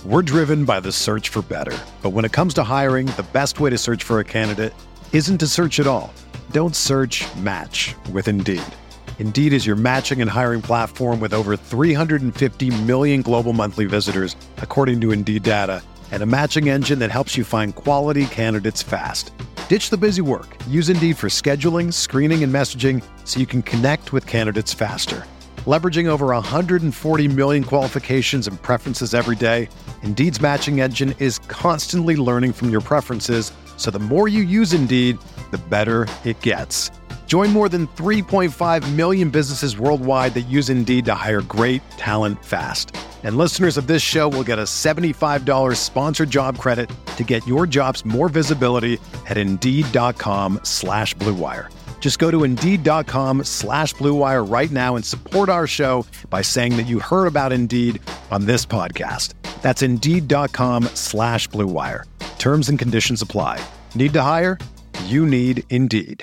We're driven by the search for better. But when it comes to hiring, the best way to search for a candidate isn't to search at all. Don't search, match with Indeed. Indeed is your matching and hiring platform with over 350 million global monthly visitors, according to Indeed data, and a matching engine that helps you find quality candidates fast. Ditch the busy work. Use Indeed for scheduling, screening, and messaging so you can connect with candidates faster. Leveraging over 140 million qualifications and preferences every day, Indeed's matching engine is constantly learning from your preferences, so the more you use Indeed, the better it gets. Join more than 3.5 million businesses worldwide that use Indeed to hire great talent fast. And listeners of this show will get a $75 sponsored job credit to get your jobs more visibility at Indeed.com/Blue Wire. Just go to Indeed.com/Blue Wire right now and support our show by saying that you heard about Indeed on this podcast. That's Indeed.com/Blue Wire. Terms and conditions apply. Need to hire? You need Indeed.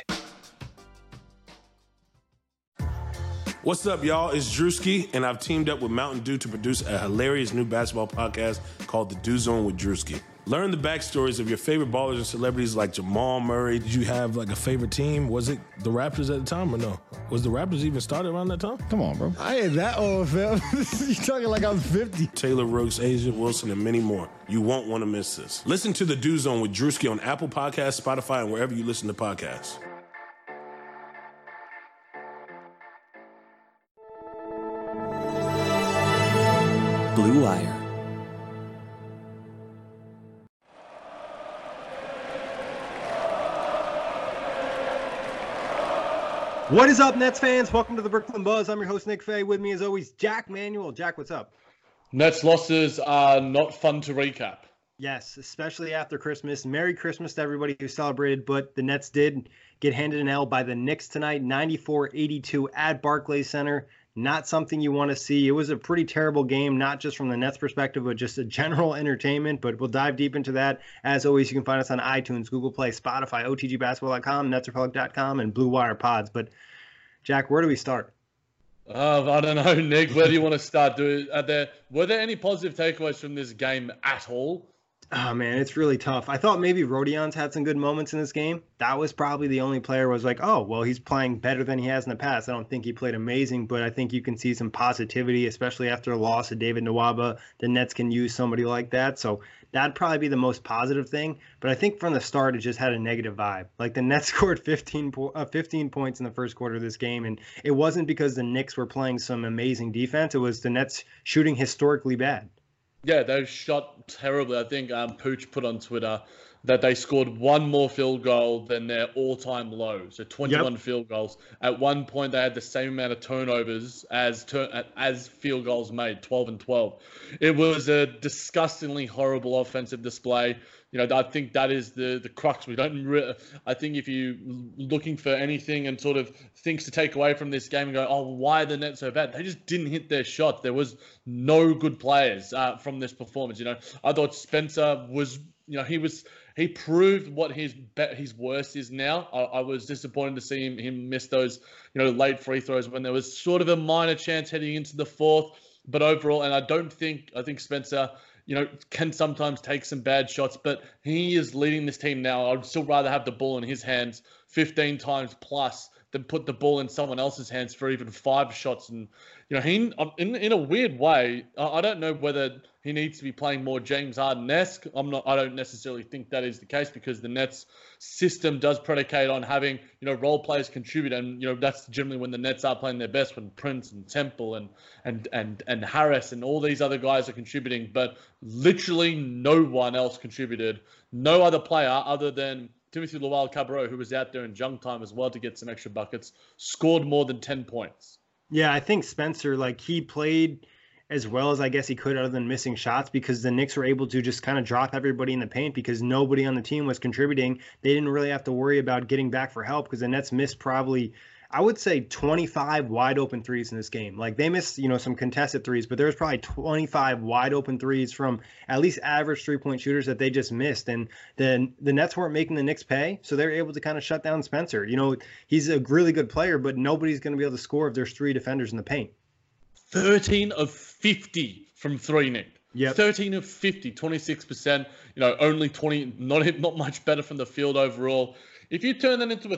What's up, y'all? It's Drewski, and I've teamed up with Mountain Dew to produce a hilarious new basketball podcast called The Dew Zone with Drewski. Learn the backstories of your favorite ballers and celebrities like Jamal Murray. Did you have like a favorite team? Was it the Raptors at the time or no? Was the Raptors even started around that time? Come on, bro. I ain't that old, fam. You talking like I'm 50. Taylor Rooks, Asia Wilson, and many more. You won't want to miss this. Listen to The Dew Zone with Drewski on Apple Podcasts, Spotify, and wherever you listen to podcasts. Blue Wire. What is up, Nets fans? Welcome to the Brooklyn Buzz. I'm your host, Nick Fay. With me, as always, Jack Manuel. Jack, what's up? Nets losses are not fun to recap. Yes, especially after Christmas. Merry Christmas to everybody who celebrated, but the Nets did get handed an L by the Knicks tonight, 94-82 at Barclays Center. Not something you want to see. It was a pretty terrible game, not just from the Nets perspective, but just a general entertainment. But we'll dive deep into that. As always, you can find us on iTunes, Google Play, Spotify, OTGBasketball.com, NetsRepublic.com, and Blue Wire Pods. But, Jack, where do we start? I don't know, Nick. Where do you want to start? Were there any positive takeaways from this game at all? Oh, man, it's really tough. I thought maybe Rodion's had some good moments in this game. That was probably the only player was like, oh, well, he's playing better than he has in the past. I don't think he played amazing, but I think you can see some positivity, especially after a loss of David Nwaba. The Nets can use somebody like that. So that'd probably be the most positive thing. But I think from the start, it just had a negative vibe. Like the Nets scored 15 points in the first quarter of this game. And it wasn't because the Knicks were playing some amazing defense. It was the Nets shooting historically bad. Yeah, they shot terribly. I think Pooch put on Twitter that they scored one more field goal than their all-time low. So 21 field goals. At one point, they had the same amount of turnovers as field goals made, 12 and 12. It was a disgustingly horrible offensive display. You know, I think that is the crux. I think if you're looking for anything and sort of things to take away from this game and go, oh, why are the Nets so bad? They just didn't hit their shots. There was no good players from this performance. You know, I thought Spencer was, you know, he proved what his worst is now. I was disappointed to see him miss those, you know, late free throws when there was sort of a minor chance heading into the fourth. But overall, and I think Spencer, you know, can sometimes take some bad shots, but he is leading this team now. I'd still rather have the ball in his hands 15 times plus than put the ball in someone else's hands for even 5 shots. And, you know, he, in a weird way, I don't know whether he needs to be playing more James Harden-esque. I don't necessarily think that is the case because the Nets system does predicate on having, you know, role players contribute. And, you know, that's generally when the Nets are playing their best, when Prince and Temple and Harris and all these other guys are contributing. But literally no one else contributed. No other player other than Timothy Luwawu-Cabarrot, who was out there in junk time as well to get some extra buckets, scored more than 10 points. Yeah, I think Spencer, like, he played as well as I guess he could other than missing shots because the Knicks were able to just kind of drop everybody in the paint because nobody on the team was contributing. They didn't really have to worry about getting back for help because the Nets missed probably, I would say, 25 wide open threes in this game. Like they missed, you know, some contested threes, but there was probably 25 wide open threes from at least average 3-point shooters that they just missed. And then the Nets weren't making the Knicks pay, so they were able to kind of shut down Spencer. You know, he's a really good player, but nobody's going to be able to score if there's 3 defenders in the paint. 13 of 50 from 3, Nick. Yep. 13 of 50, 26%, only 20, not much better from the field overall. If you turn that into a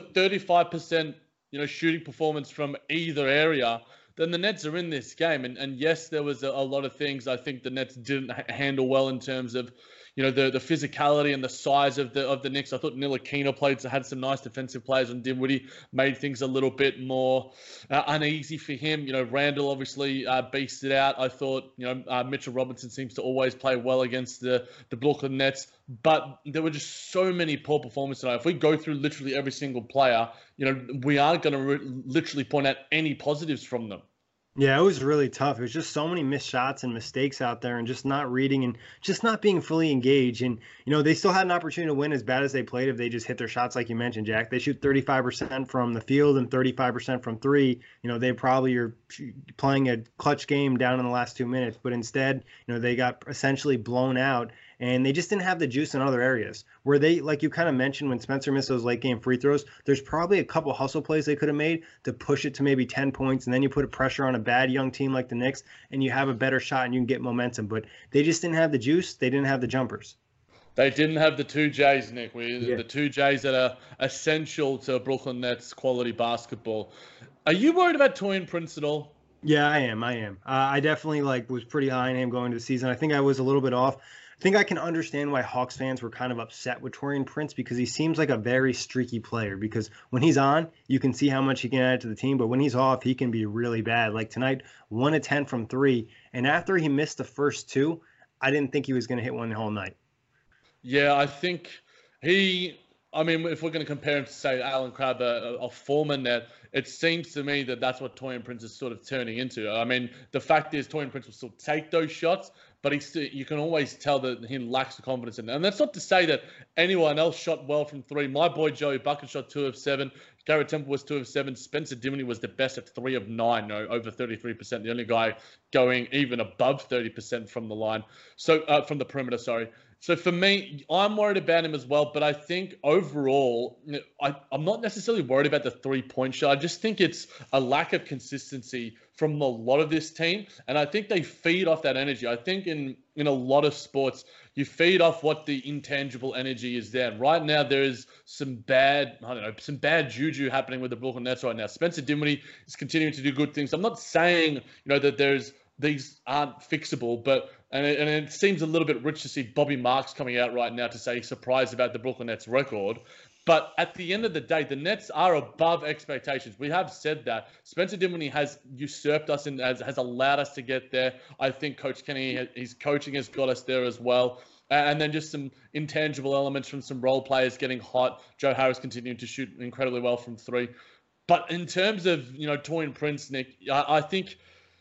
35%, shooting performance from either area, then the Nets are in this game. And yes, there was a lot of things I think the Nets didn't handle well in terms of, the physicality and the size of the Knicks. I thought Ntilikina had some nice defensive plays, and Dinwiddie made things a little bit more uneasy for him. Randall obviously beasted out. I thought, Mitchell Robinson seems to always play well against the Brooklyn Nets, but there were just so many poor performances tonight. If we go through literally every single player, we aren't going to literally point out any positives from them. Yeah, it was really tough. It was just so many missed shots and mistakes out there, and just not reading and just not being fully engaged. And, they still had an opportunity to win as bad as they played if they just hit their shots like you mentioned, Jack. They shoot 35% from the field and 35% from three. They probably are playing a clutch game down in the last 2 minutes, but instead, they got essentially blown out. And they just didn't have the juice in other areas where they, like you kind of mentioned, when Spencer missed those late game free throws, there's probably a couple hustle plays they could have made to push it to maybe 10 points. And then you put a pressure on a bad young team like the Knicks and you have a better shot and you can get momentum. But they just didn't have the juice. They didn't have the jumpers. They didn't have the two J's, Nick. The two J's that are essential to Brooklyn Nets quality basketball. Are you worried about Taurean Prince at all? Yeah, I am. I definitely was pretty high on him going into the season. I think I was a little bit off. I think I can understand why Hawks fans were kind of upset with Taurean Prince because he seems like a very streaky player. Because when he's on, you can see how much he can add to the team. But when he's off, he can be really bad. Like tonight, 1 of 10 from three. And after he missed the first two, I didn't think he was going to hit one the whole night. Yeah, I think if we're going to compare him to, say, Alan Crabb, a former Net, it seems to me that that's what Taurean Prince is sort of turning into. I mean, the fact is Taurean Prince will still take those shots, but you can always tell that he lacks the confidence in it. And that's not to say that anyone else shot well from three. My boy Joey Bucket shot 2 of 7. Garrett Temple was 2 of 7. Spencer Dinwiddie was the best at 3 of 9, over 33%. The only guy going even above 30% from the line. So from the perimeter, sorry. So for me, I'm worried about him as well. But I think overall, I'm not necessarily worried about the 3-point shot. I just think it's a lack of consistency from a lot of this team. And I think they feed off that energy. I think in a lot of sports, you feed off what the intangible energy is there. And right now, there is some bad juju happening with the Brooklyn Nets right now. Spencer Dinwiddie is continuing to do good things. I'm not saying, that these aren't fixable, but and it seems a little bit rich to see Bobby Marks coming out right now to say he's surprised about the Brooklyn Nets record. But at the end of the day, the Nets are above expectations. We have said that. Spencer Dinwiddie has usurped us and has allowed us to get there. I think Coach Kenny, his coaching has got us there as well. And then just some intangible elements from some role players getting hot. Joe Harris continuing to shoot incredibly well from three. But in terms of, Taurean Prince, Nick, I think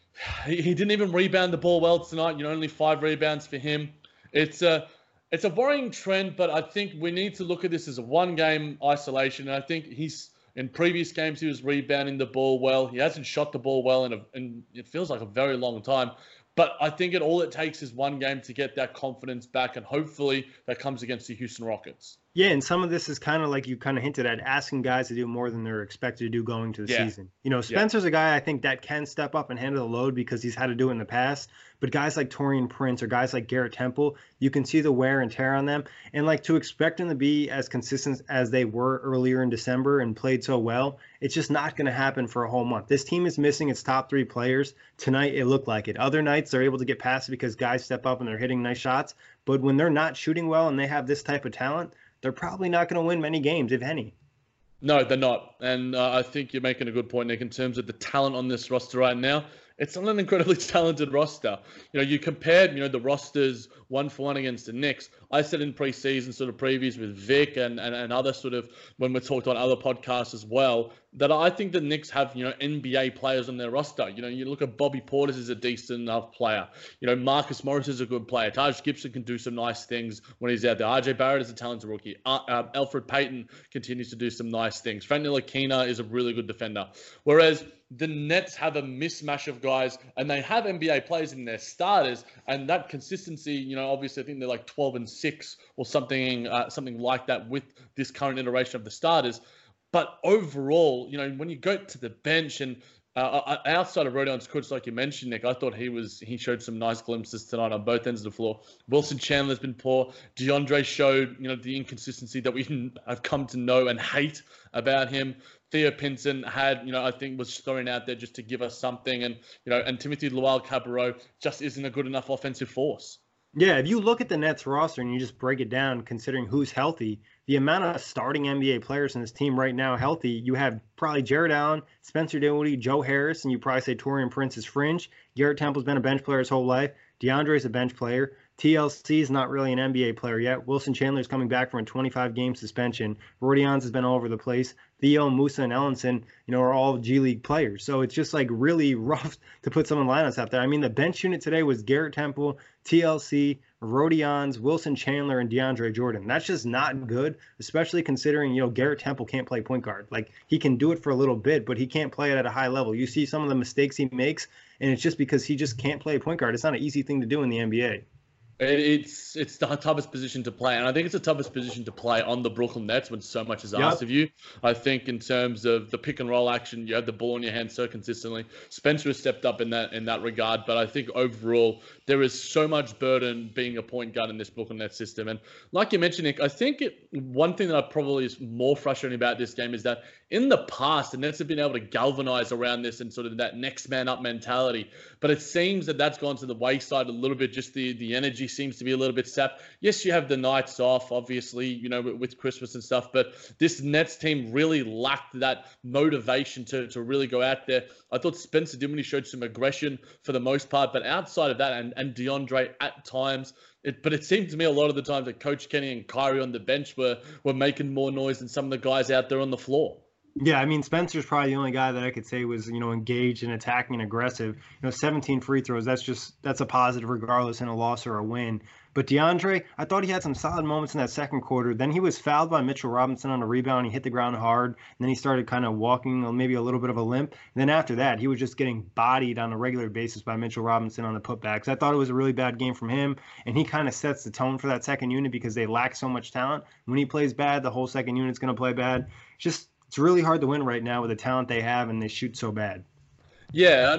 he didn't even rebound the ball well tonight. Only 5 rebounds for him. It's a worrying trend, but I think we need to look at this as a one-game isolation. And I think in previous games, he was rebounding the ball well. He hasn't shot the ball well in it feels like a very long time. But I think all it takes is one game to get that confidence back, and hopefully that comes against the Houston Rockets. Yeah, and some of this is kind of like you kind of hinted at, asking guys to do more than they're expected to do going to the season. Spencer's a guy I think that can step up and handle the load because he's had to do it in the past. But guys like Taurean Prince or guys like Garrett Temple, you can see the wear and tear on them. And to expect them to be as consistent as they were earlier in December and played so well, it's just not going to happen for a whole month. This team is missing its top 3 players. Tonight, it looked like it. Other nights, they're able to get past it because guys step up and they're hitting nice shots. But when they're not shooting well and they have this type of talent, they're probably not going to win many games, if any. No, they're not. And I think you're making a good point, Nick, in terms of the talent on this roster right now. It's not an incredibly talented roster. You compared, the rosters 1-for-1 against the Knicks. I said in preseason sort of previews with Vic and other sort of, when we talked on other podcasts as well, that I think the Knicks have, NBA players on their roster. You look at Bobby Portis is a decent enough player. Marcus Morris is a good player. Taj Gibson can do some nice things when he's out there. RJ Barrett is a talented rookie. Alfred Payton continues to do some nice things. Frank Ntilikina is a really good defender. Whereas the Nets have a mismatch of guys, and they have NBA players in their starters, and that consistency, obviously I think they're like 12-6 or something like that with this current iteration of the starters. But overall, when you go to the bench and Outside of Rodion Kurucs, like you mentioned, Nick, I thought he showed some nice glimpses tonight on both ends of the floor. Wilson Chandler's been poor. DeAndre showed, the inconsistency that we have come to know and hate about him. Theo Pinson had, I think was thrown out there just to give us something. And, and Timothy Luwawu-Cabarrot just isn't a good enough offensive force. Yeah, if you look at the Nets roster and you just break it down, considering who's healthy, the amount of starting NBA players in this team right now healthy, you have probably Jared Allen, Spencer Dinwiddie, Joe Harris, and you probably say Taurean Prince is fringe. Garrett Temple's been a bench player his whole life. DeAndre's a bench player. TLC is not really an NBA player yet. Wilson Chandler's coming back from a 25-game suspension. Rodion's has been all over the place. Theo, Musa, and Ellenson, are all G League players. So it's just like really rough to put some lineups out there. I mean, the bench unit today was Garrett Temple, TLC, Rodion's, Wilson Chandler, and DeAndre Jordan. That's just not good, especially considering, Garrett Temple can't play point guard. Like, he can do it for a little bit, but he can't play it at a high level. You see some of the mistakes he makes, and it's just because he just can't play point guard. It's not an easy thing to do in the NBA. It's the toughest position to play, and I think it's the toughest position to play on the Brooklyn Nets when so much is asked of you. I think in terms of the pick and roll action, you have the ball in your hands so consistently. Spencer has stepped up in that regard, but I think overall there is so much burden being a point guard in this Brooklyn Nets system. And like you mentioned, Nick, I think one thing that I probably is more frustrating about this game is that in the past, the Nets have been able to galvanize around this and sort of that next man up mentality. But it seems that that's gone to the wayside a little bit. Just the energy seems to be a little bit sapped. Yes, you have the nights off, obviously, with Christmas and stuff. But this Nets team really lacked that motivation to really go out there. I thought Spencer Dinwiddie showed some aggression for the most part. But outside of that, and DeAndre at times, but it seemed to me a lot of the times that Coach Kenny and Kyrie on the bench were making more noise than some of the guys out there on the floor. Yeah, I mean, Spencer's probably the only guy that I could say was, engaged and attacking and aggressive. 17 free throws, that's a positive regardless in a loss or a win. But DeAndre, I thought he had some solid moments in that second quarter. Then he was fouled by Mitchell Robinson on a rebound. He hit the ground hard. And then he started kind of walking, maybe a little bit of a limp. And then after that, he was just getting bodied on a regular basis by Mitchell Robinson on the putbacks. I thought it was a really bad game from him. And he kind of sets the tone for that second unit because they lack so much talent. When he plays bad, the whole second unit's going to play bad. It's really hard to win right now with the talent they have, and they shoot so bad. Yeah,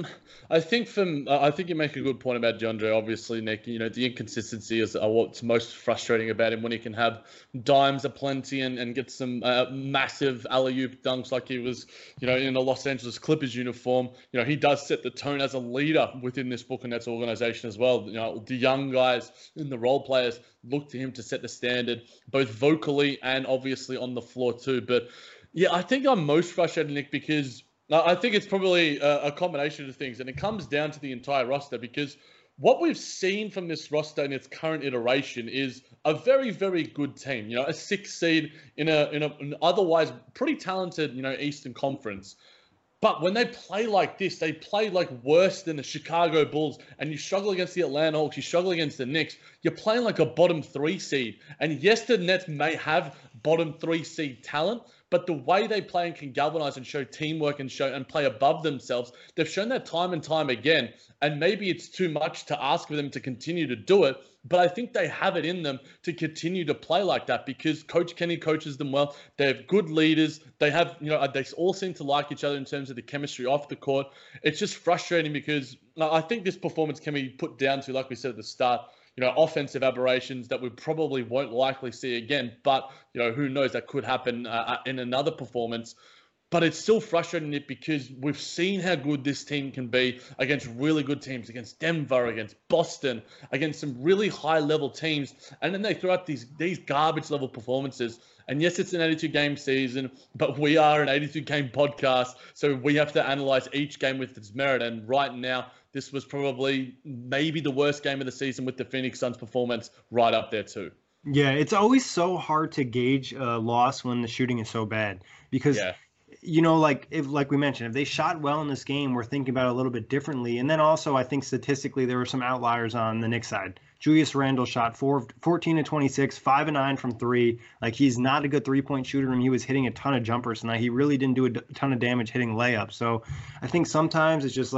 I think you make a good point about DeAndre. Obviously, Nick, the inconsistency is what's most frustrating about him when he can have dimes aplenty and get some massive alley-oop dunks like he was, in the Los Angeles Clippers uniform. He does set the tone as a leader within this Brooklyn Nets organization as well. The young guys and the role players look to him to set the standard, both vocally and obviously on the floor too. But yeah, I think I'm most frustrated, Nick, because I think it's probably a combination of things, and it comes down to the entire roster because what we've seen from this roster in its current iteration is a very, very good team. A 6th seed in an otherwise pretty talented, Eastern Conference. But when they play like this, they play like worse than the Chicago Bulls, and you struggle against the Atlanta Hawks, you struggle against the Knicks. You're playing like a bottom 3 seed. And yes, the Nets may have bottom 3 seed talent, but the way they play and can galvanize and show teamwork and play above themselves, they've shown that time and time again. And maybe it's too much to ask of them to continue to do it, but I think they have it in them to continue to play like that because Coach Kenny coaches them well. They have good leaders. They have, they all seem to like each other in terms of the chemistry off the court. It's just frustrating because I think this performance can be put down to, like we said at the start, offensive aberrations that we probably won't likely see again. But, who knows, that could happen in another performance. But it's still frustrating because we've seen how good this team can be against really good teams, against Denver, against Boston, against some really high-level teams. And then they throw out these garbage-level performances. And yes, it's an 82-game season, but we are an 82-game podcast, so we have to analyze each game with its merit. And right now, this was probably maybe the worst game of the season with the Phoenix Suns performance right up there too. Yeah, it's always so hard to gauge a loss when the shooting is so bad because like we mentioned, if they shot well in this game, we're thinking about it a little bit differently. And then also, I think statistically, there were some outliers on the Knicks side. Julius Randle shot 14 to 26, 5 and 9 from 3. Like, he's not a good three-point shooter, and he was hitting a ton of jumpers tonight. He really didn't do a ton of damage hitting layups. So I think sometimes it's just like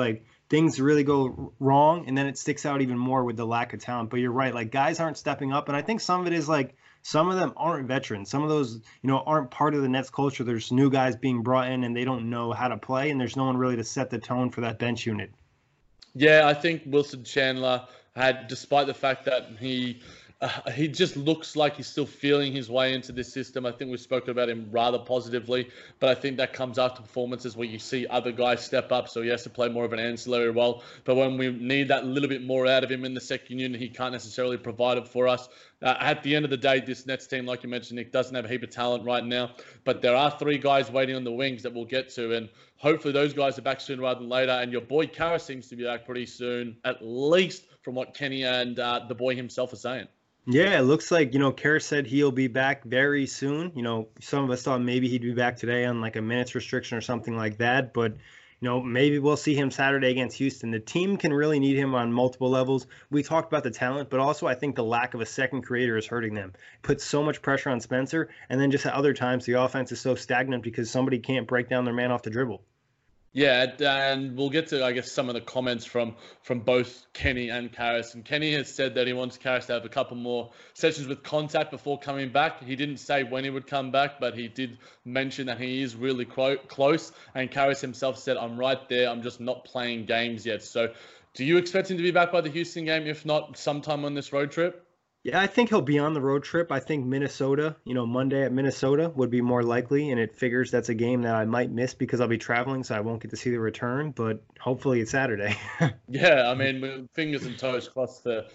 things really go wrong, and then it sticks out even more with the lack of talent. But you're right, like guys aren't stepping up, and I think some of it is like some of them aren't veterans. Some of those, aren't part of the Nets culture. There's new guys being brought in, and they don't know how to play, and there's no one really to set the tone for that bench unit. Yeah, I think Wilson Chandler had, despite the fact that he just looks like he's still feeling his way into this system. I think we've spoken about him rather positively, but I think that comes after performances where you see other guys step up, so he has to play more of an ancillary role. But when we need that little bit more out of him in the second unit, he can't necessarily provide it for us. At the end of the day, this Nets team, like you mentioned, Nick, doesn't have a heap of talent right now, but there are 3 guys waiting on the wings that we'll get to, and hopefully those guys are back sooner rather than later. And your boy Karras seems to be back pretty soon, at least from what Kenny and the boy himself are saying. Yeah, it looks like, Karras said he'll be back very soon. Some of us thought maybe he'd be back today on like a minutes restriction or something like that. But, maybe we'll see him Saturday against Houston. The team can really need him on multiple levels. We talked about the talent, but also I think the lack of a second creator is hurting them. Puts so much pressure on Spencer. And then just at other times, the offense is so stagnant because somebody can't break down their man off the dribble. Yeah, and we'll get to, I guess, some of the comments from both Kenny and Karras. And Kenny has said that he wants Karras to have a couple more sessions with contact before coming back. He didn't say when he would come back, but he did mention that he is really close. And Karras himself said, I'm right there. I'm just not playing games yet. So do you expect him to be back by the Houston game, if not sometime on this road trip? Yeah, I think he'll be on the road trip. I think Minnesota, Monday at Minnesota would be more likely, and it figures that's a game that I might miss because I'll be traveling, so I won't get to see the return, but hopefully it's Saturday. Yeah, I mean, fingers and toes crossed the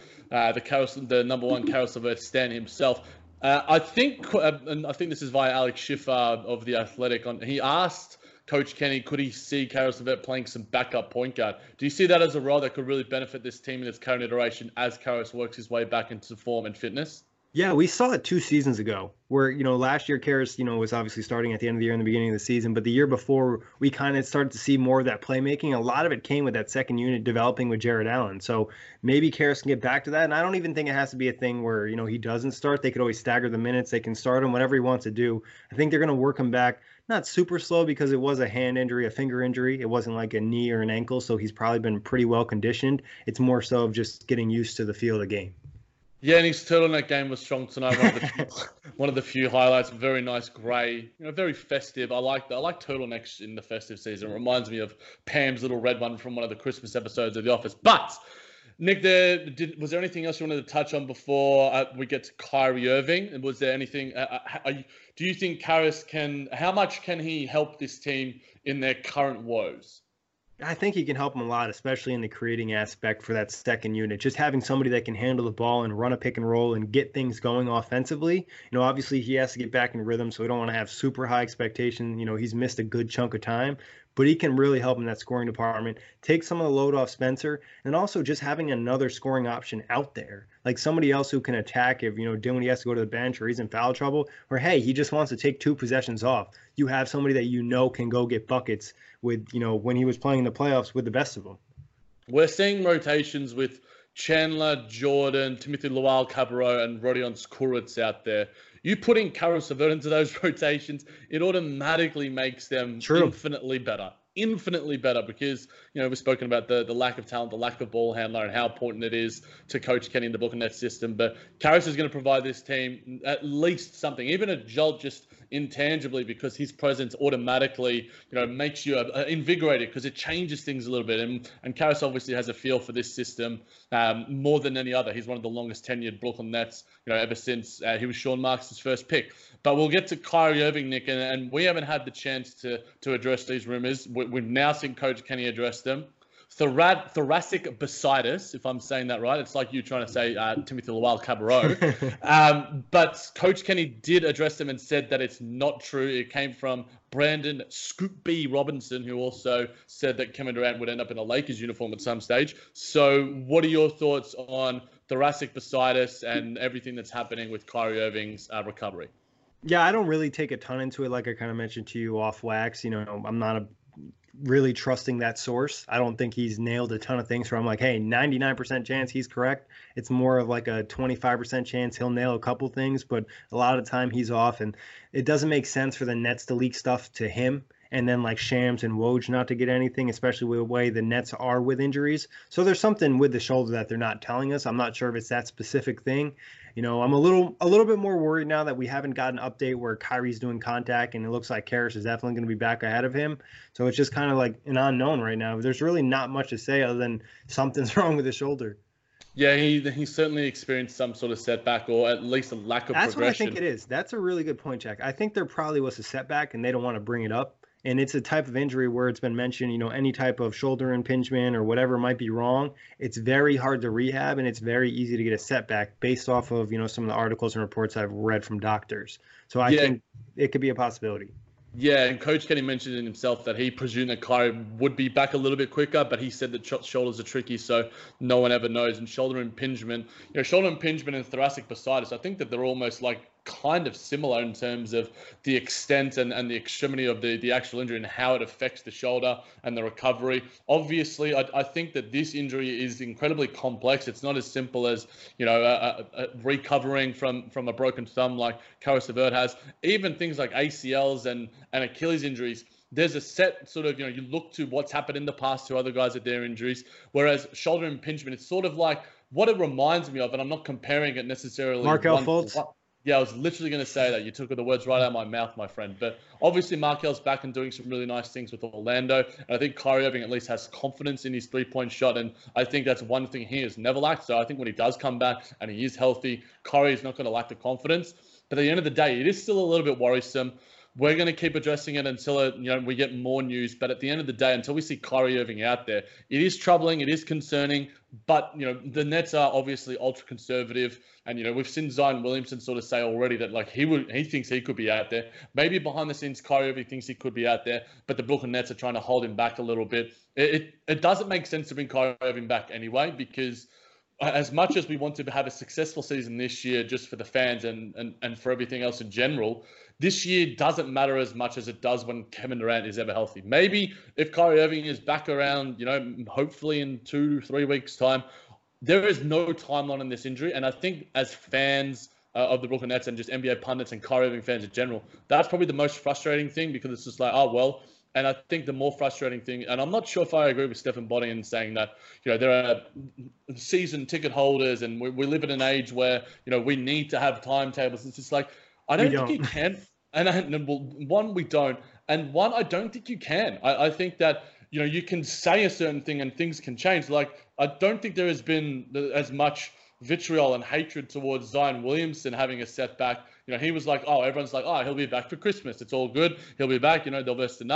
number 1 Caris LeVert Stan himself. I think this is via Alex Schiffer of The Athletic. He asked Coach Kenny, could he see Caris LeVert playing some backup point guard? Do you see that as a role that could really benefit this team in its current iteration as Caris works his way back into form and fitness? Yeah, we saw it 2 seasons ago where, last year Caris, was obviously starting at the end of the year and the beginning of the season. But the year before, we kind of started to see more of that playmaking. A lot of it came with that second unit developing with Jarrett Allen. So maybe Caris can get back to that. And I don't even think it has to be a thing where, he doesn't start. They could always stagger the minutes. They can start him, whatever he wants to do. I think they're going to work him back. Not super slow because it was a hand injury, a finger injury. It wasn't like a knee or an ankle. So he's probably been pretty well conditioned. It's more so of just getting used to the feel of the game. Yeah, and his turtleneck game was strong tonight. One of the few highlights. Very nice grey, very festive. I like turtlenecks in the festive season. It reminds me of Pam's little red one from one of the Christmas episodes of The Office. But Nick, was there anything else you wanted to touch on before we get to Kyrie Irving? And was there anything? Do you think Karras how much can he help this team in their current woes? I think he can help them a lot, especially in the creating aspect for that second unit. Just having somebody that can handle the ball and run a pick and roll and get things going offensively. Obviously he has to get back in rhythm, so we don't want to have super high expectations. He's missed a good chunk of time, but he can really help in that scoring department, take some of the load off Spencer, and also just having another scoring option out there, like somebody else who can attack if, Dinwiddie has to go to the bench or he's in foul trouble, or hey, he just wants to take 2 possessions off. You have somebody that can go get buckets with, when he was playing in the playoffs with the best of them. We're seeing rotations with Chandler, Jordan, Timothy Luwawu-Cabarrot, and Rodion Kurucs out there. You putting Caris LeVert into those rotations, it automatically makes them infinitely better because, we've spoken about the lack of talent, the lack of ball handler, and how important it is to Coach Kenny in the Brooklyn Nets system. But Caris is going to provide this team at least something, even a jolt just intangibly, because his presence automatically, makes you invigorated because it changes things a little bit. And Caris obviously has a feel for this system more than any other. He's one of the longest tenured Brooklyn Nets, ever since he was Sean Marks' first pick. But we'll get to Kyrie Irving, Nick, and we haven't had the chance to address these rumors. We've now seen Coach Kenny address them. Thoracic bursitis, if I'm saying that right. It's like you trying to say Timothy Luwawu-Cabarrot. But Coach Kenny did address them and said that it's not true. It came from Brandon Scoop B. Robinson, who also said that Kevin Durant would end up in a Lakers uniform at some stage. So what are your thoughts on thoracic bursitis and everything that's happening with Kyrie Irving's recovery? Yeah, I don't really take a ton into it, like I kind of mentioned to you off wax. I'm not really trusting that source. I don't think he's nailed a ton of things where I'm like, hey, 99% chance he's correct. It's more of like a 25% chance he'll nail a couple things, but a lot of the time he's off, and it doesn't make sense for the Nets to leak stuff to him and then like Shams and Woj not to get anything, especially with the way the Nets are with injuries. So there's something with the shoulder that they're not telling us. I'm not sure if it's that specific thing. I'm a little bit more worried now that we haven't got an update where Kyrie's doing contact, and it looks like Karras is definitely going to be back ahead of him. So it's just kind of like an unknown right now. There's really not much to say other than something's wrong with his shoulder. Yeah, he certainly experienced some sort of setback, or at least a lack of progression. That's what I think it is. That's a really good point, Jack. I think there probably was a setback, and they don't want to bring it up. And it's a type of injury where it's been mentioned, any type of shoulder impingement or whatever might be wrong. It's very hard to rehab, and it's very easy to get a setback based off of, some of the articles and reports I've read from doctors. So I think it could be a possibility. Yeah, and Coach Kenny mentioned in himself that he presumed that Kyrie would be back a little bit quicker, but he said that shoulders are tricky, so no one ever knows. And shoulder impingement and thoracic bursitis, I think that they're almost like kind of similar in terms of the extent and the extremity of the actual injury and how it affects the shoulder and the recovery. Obviously, I think that this injury is incredibly complex. It's not as simple as, recovering from a broken thumb like Caris LeVert has. Even things like ACLs and Achilles injuries, there's a set sort of, you look to what's happened in the past to other guys at their injuries, whereas shoulder impingement, it's sort of like what it reminds me of, and I'm not comparing it necessarily. Markelle Fultz? Yeah, I was literally going to say that. You took the words right out of my mouth, my friend. But obviously, Markelle's back and doing some really nice things with Orlando. And I think Kyrie Irving at least has confidence in his three-point shot. And I think that's one thing he has never lacked. So I think when he does come back and he is healthy, Kyrie is not going to lack the confidence. But at the end of the day, it is still a little bit worrisome. We're going to keep addressing it until we get more news. But at the end of the day, until we see Kyrie Irving out there, it is troubling. It is concerning. But the Nets are obviously ultra conservative, and we've seen Zion Williamson sort of say already that he thinks he could be out there. Maybe behind the scenes, Kyrie Irving thinks he could be out there, but the Brooklyn Nets are trying to hold him back a little bit. It doesn't make sense to bring Kyrie Irving back anyway, because as much as we want to have a successful season this year, just for the fans and for everything else in general, this year doesn't matter as much as it does when Kevin Durant is ever healthy. Maybe if Kyrie Irving is back around, hopefully in 2-3 weeks' time, there is no timeline on this injury. And I think as fans of the Brooklyn Nets and just NBA pundits and Kyrie Irving fans in general, that's probably the most frustrating thing, because it's just like, oh, well. And I think the more frustrating thing, and I'm not sure if I agree with Stephen Bonnie in saying that, there are season ticket holders and we live in an age where, we need to have timetables. It's just like, I don't think you can. One, we don't. And one, I don't think you can. I think that, you can say a certain thing and things can change. Like, I don't think there has been as much vitriol and hatred towards Zion Williamson having a setback. He was like, oh, everyone's like, oh, he'll be back for Christmas. It's all good. He'll be back. They'll verse the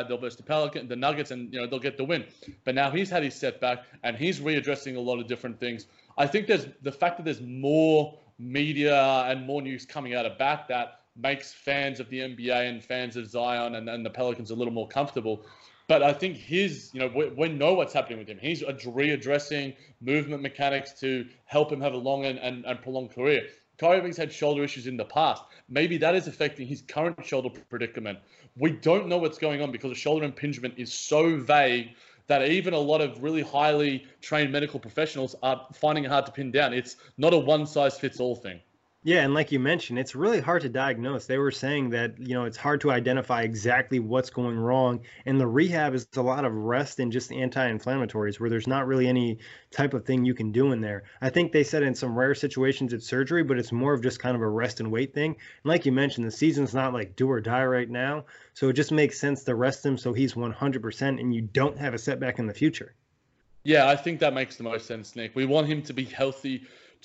Nuggets, and they'll get the win. But now he's had his setback, and he's readdressing a lot of different things. I think there's the fact that there's more media and more news coming out about that makes fans of the NBA and fans of Zion and the Pelicans a little more comfortable. But I think we know what's happening with him. He's readdressing movement mechanics to help him have a long and prolonged career. Kyrie Irving's had shoulder issues in the past. Maybe that is affecting his current shoulder predicament. We don't know what's going on because the shoulder impingement is so vague that even a lot of really highly trained medical professionals are finding it hard to pin down. It's not a one-size-fits-all thing. Yeah, and like you mentioned, it's really hard to diagnose. They were saying that, it's hard to identify exactly what's going wrong. And the rehab is a lot of rest and just anti-inflammatories where there's not really any type of thing you can do in there. I think they said in some rare situations it's surgery, but it's more of just kind of a rest and wait thing. And like you mentioned, the season's not like do or die right now. So it just makes sense to rest him so he's 100% and you don't have a setback in the future. Yeah, I think that makes the most sense, Nick. We want him to be healthy,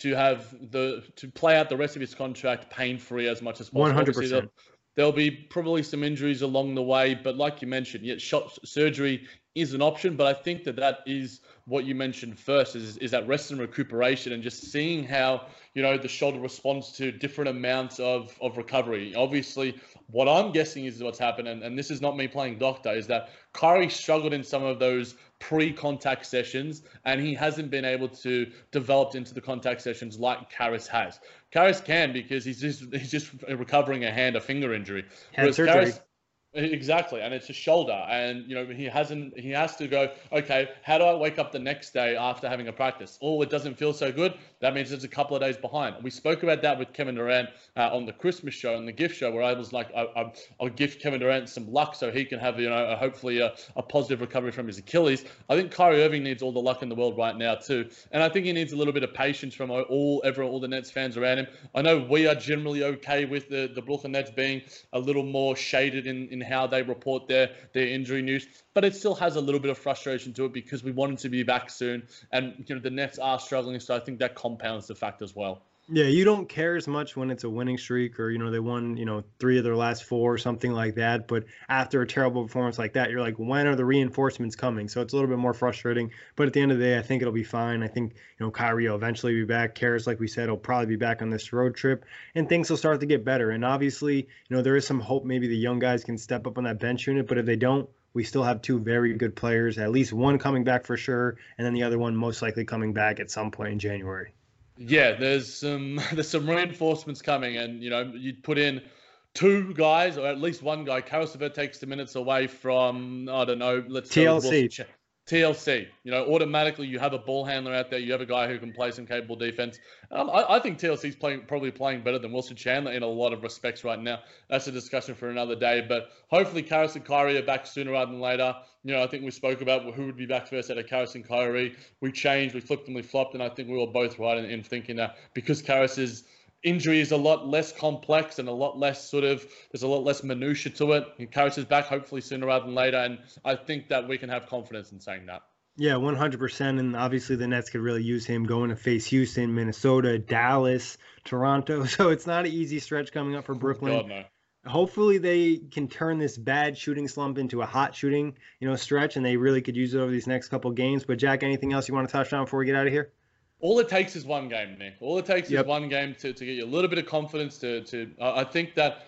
to play out the rest of his contract pain-free as much as possible. 100%. There'll be probably some injuries along the way, but like you mentioned, surgery is an option. But I think that is what you mentioned first, is that rest and recuperation, and just seeing how the shoulder responds to different amounts of recovery. Obviously, what I'm guessing is what's happened, and this is not me playing doctor, is that Kyrie struggled in some of those pre-contact sessions, and he hasn't been able to develop into the contact sessions like Karras has. Karras can, because he's just recovering a finger injury. Hand surgery. Exactly, and it's a shoulder, and he has to go, okay, how do I wake up the next day after having a practice? Oh, it doesn't feel so good. That means it's a couple of days behind. We spoke about that with Kevin Durant on the Christmas show and the gift show, where I was like, I'll gift Kevin Durant some luck so he can have hopefully a positive recovery from his Achilles. I think Kyrie Irving needs all the luck in the world right now too, and I think he needs a little bit of patience from all the Nets fans around him. I know we are generally okay with the Brooklyn Nets being a little more shaded in how they report their injury news, but it still has a little bit of frustration to it because we want him to be back soon, and the Nets are struggling, so I think that compounds the fact as well. Yeah, you don't care as much when it's a winning streak or, they won, 3 of their last 4 or something like that. But after a terrible performance like that, you're like, when are the reinforcements coming? So it's a little bit more frustrating. But at the end of the day, I think it'll be fine. I think, Kyrie will eventually be back. Karras, like we said, will probably be back on this road trip and things will start to get better. And obviously, there is some hope maybe the young guys can step up on that bench unit. But if they don't, we still have 2 very good players, at least one coming back for sure, and then the other one most likely coming back at some point in January. Yeah, there's some reinforcements coming, and you'd put in 2 guys or at least 1 guy. Caris LeVert takes the minutes away from TLC. TLC. Automatically you have a ball handler out there. You have a guy who can play some capable defense. I think TLC's probably playing better than Wilson Chandler in a lot of respects right now. That's a discussion for another day. But hopefully Caris and Kyrie are back sooner rather than later. I think we spoke about who would be back first out of Caris and Kyrie. We changed, we flipped and we flopped, and I think we were both right in thinking that because Caris's injury is a lot less complex and a lot less there's a lot less minutia to it. Caris is back hopefully sooner rather than later, and I think that we can have confidence in saying that. Yeah, 100%, and obviously the Nets could really use him going to face Houston, Minnesota, Dallas, Toronto, so it's not an easy stretch coming up for Brooklyn. God, no. Hopefully they can turn this bad shooting slump into a hot shooting, stretch, and they really could use it over these next couple games. But Jack, anything else you want to touch on before we get out of here? All it takes is one game, Nick. All it takes is one game to get you a little bit of confidence. I think that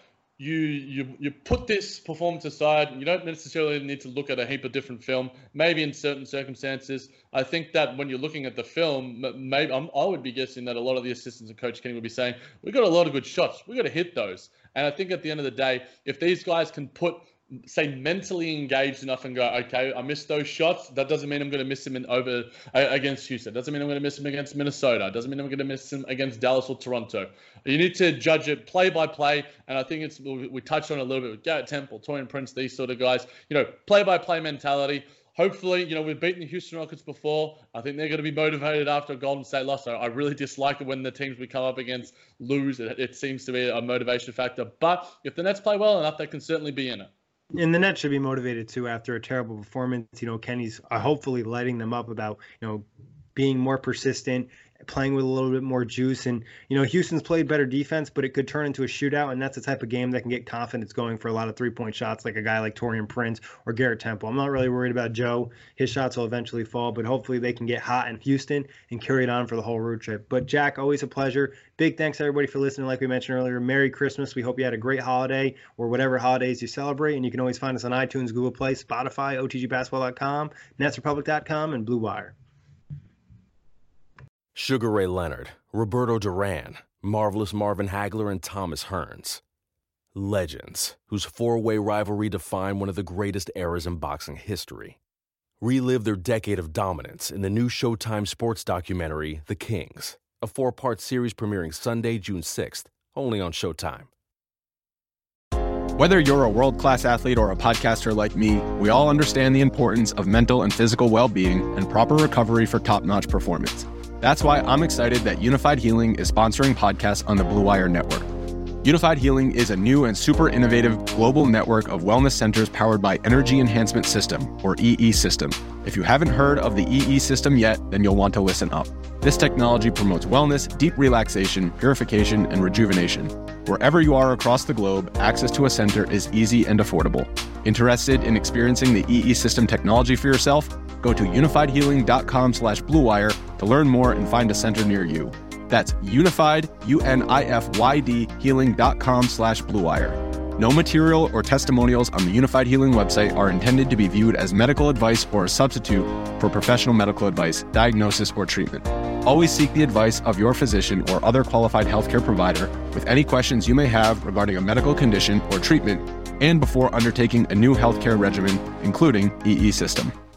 you put this performance aside, and you don't necessarily need to look at a heap of different film. Maybe in certain circumstances, I think that when you're looking at the film, maybe I would be guessing that a lot of the assistants and Coach Kenny would be saying, we got a lot of good shots. We got to hit those. And I think at the end of the day, if these guys can say mentally engaged enough and go, okay, I missed those shots. That doesn't mean I'm going to miss them against Houston. Doesn't mean I'm going to miss them against Minnesota. Doesn't mean I'm going to miss them against Dallas or Toronto. You need to judge it play by play. And I think we touched on it a little bit with Garrett Temple, Taurean Prince, these sort of guys, play by play mentality. Hopefully, we've beaten the Houston Rockets before. I think they're going to be motivated after a Golden State loss. I really dislike it when the teams we come up against lose. It seems to be a motivation factor. But if the Nets play well enough, they can certainly be in it. And the Nets should be motivated too after a terrible performance. Kenny's hopefully lighting them up about, being more persistent, playing with a little bit more juice. And, Houston's played better defense, but it could turn into a shootout. And that's the type of game that can get confidence going for a lot of 3-point shots, like a guy like Taurean Prince or Garrett Temple. I'm not really worried about Joe. His shots will eventually fall, but hopefully they can get hot in Houston and carry it on for the whole road trip. But Jack, always a pleasure. Big thanks everybody for listening. Like we mentioned earlier, Merry Christmas. We hope you had a great holiday or whatever holidays you celebrate. And you can always find us on iTunes, Google Play, Spotify, OTGBasketball.com, NetsRepublic.com, and Blue Wire. Sugar Ray Leonard, Roberto Duran, Marvelous Marvin Hagler, and Thomas Hearns. Legends, whose four-way rivalry defined one of the greatest eras in boxing history. Relive their decade of dominance in the new Showtime sports documentary, The Kings, a 4-part series premiering Sunday, June 6th, only on Showtime. Whether you're a world-class athlete or a podcaster like me, we all understand the importance of mental and physical well-being and proper recovery for top-notch performance. That's why I'm excited that Unified Healing is sponsoring podcasts on the Blue Wire Network. Unified Healing is a new and super innovative global network of wellness centers powered by Energy Enhancement System, or EE System. If you haven't heard of the EE System yet, then you'll want to listen up. This technology promotes wellness, deep relaxation, purification, and rejuvenation. Wherever you are across the globe, access to a center is easy and affordable. Interested in experiencing the EE System technology for yourself? Go to unifiedhealing.com/bluewire to learn more and find a center near you. That's unified, UNIFYD, healing.com/bluewire. No material or testimonials on the Unified Healing website are intended to be viewed as medical advice or a substitute for professional medical advice, diagnosis, or treatment. Always seek the advice of your physician or other qualified healthcare provider with any questions you may have regarding a medical condition or treatment, and before undertaking a new healthcare regimen, including EE system.